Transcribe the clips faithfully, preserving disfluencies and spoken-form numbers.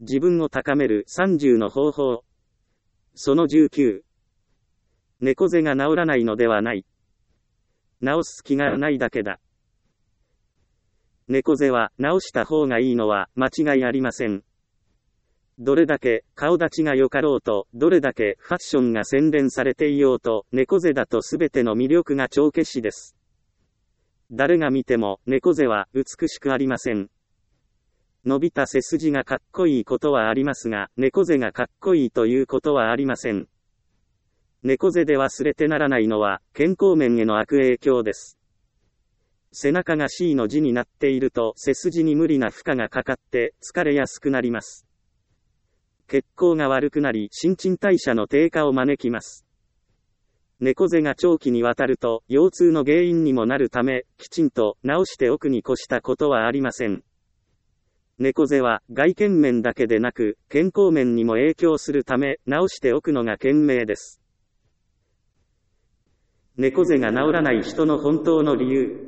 自分を高めるさんじゅうの方法。そのじゅうきゅう。猫背が治らないのではない。治す気がないだけだ。猫背は治した方がいいのは間違いありません。どれだけ顔立ちが良かろうと、どれだけファッションが洗練されていようと、猫背だと全ての魅力が帳消しです。誰が見ても猫背は美しくありません。伸びた背筋がかっこいいことはありますが、猫背がかっこいいということはありません。猫背で忘れてならないのは、健康面への悪影響です。背中が シー の字になっていると、背筋に無理な負荷がかかって、疲れやすくなります。血行が悪くなり、新陳代謝の低下を招きます。猫背が長期にわたると、腰痛の原因にもなるため、きちんと治しておくに越したことはありません。猫背は外見面だけでなく、健康面にも影響するため、治しておくのが賢明です。猫背が治らない人の本当の理由。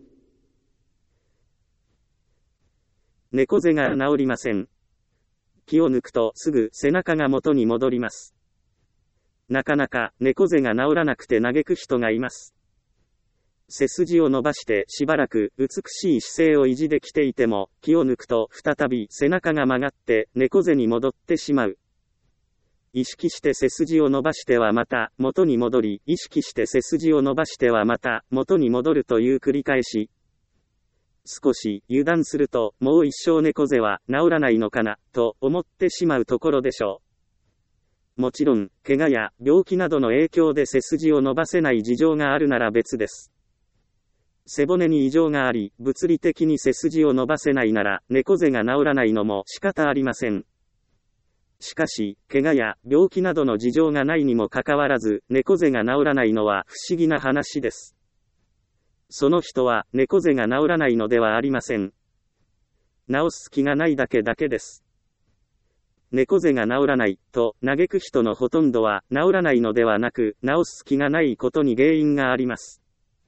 猫背が治りません。気を抜くとすぐ背中が元に戻ります。なかなか猫背が治らなくて嘆く人がいます。背筋を伸ばしてしばらく美しい姿勢を維持できていても、気を抜くと再び背中が曲がって猫背に戻ってしまう。意識して背筋を伸ばしてはまた元に戻り、意識して背筋を伸ばしてはまた元に戻るという繰り返し。少し油断すると、もう一生猫背は治らないのかな、と思ってしまうところでしょう。もちろん、怪我や病気などの影響で背筋を伸ばせない事情があるなら別です。背骨に異常があり、物理的に背筋を伸ばせないなら、猫背が治らないのも仕方ありません。しかし、怪我や病気などの事情がないにもかかわらず、猫背が治らないのは不思議な話です。その人は、猫背が治らないのではありません。治す気がないだけだけです。猫背が治らない、と嘆く人のほとんどは、治らないのではなく、治す気がないことに原因があります。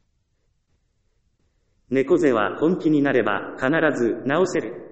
猫背は本気になれば、必ず治せる。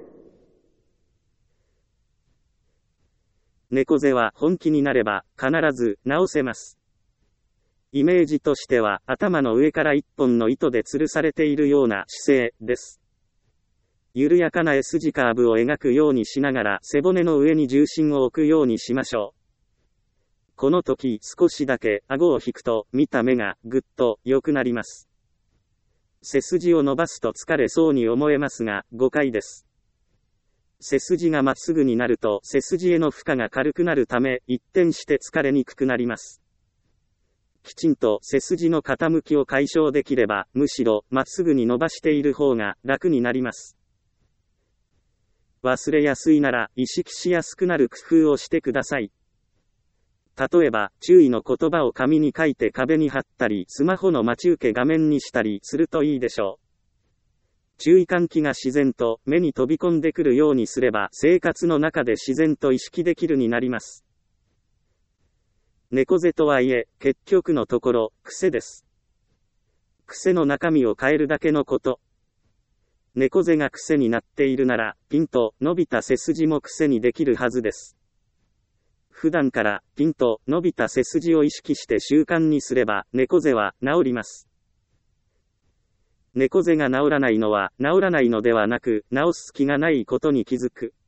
猫背は本気になれば、必ず治せます。イメージとしては、頭の上から一本の糸で吊るされているような姿勢です。緩やかな エス 字カーブを描くようにしながら、背骨の上に重心を置くようにしましょう。この時、少しだけ顎を引くと、見た目がぐっと良くなります。背筋を伸ばすと疲れそうに思えますが、誤解です。背筋がまっすぐになると、背筋への負荷が軽くなるため、一転して疲れにくくなります。きちんと背筋の傾きを解消できれば、むしろまっすぐに伸ばしている方が楽になります。忘れやすいなら意識しやすくなる工夫をしてください。例えば、注意の言葉を紙に書いて壁に貼ったり、スマホの待ち受け画面にしたりするといいでしょう。注意喚起が自然と目に飛び込んでくるようにすれば、生活の中で自然と意識できるになります。猫背とはいえ、結局のところ、癖です。癖の中身を変えるだけのこと。猫背が癖になっているなら、ピンと伸びた背筋も癖にできるはずです。普段からピンと伸びた背筋を意識して習慣にすれば、猫背は治ります。猫背が治らないのは、治らないのではなく、治す気がないことに気づく。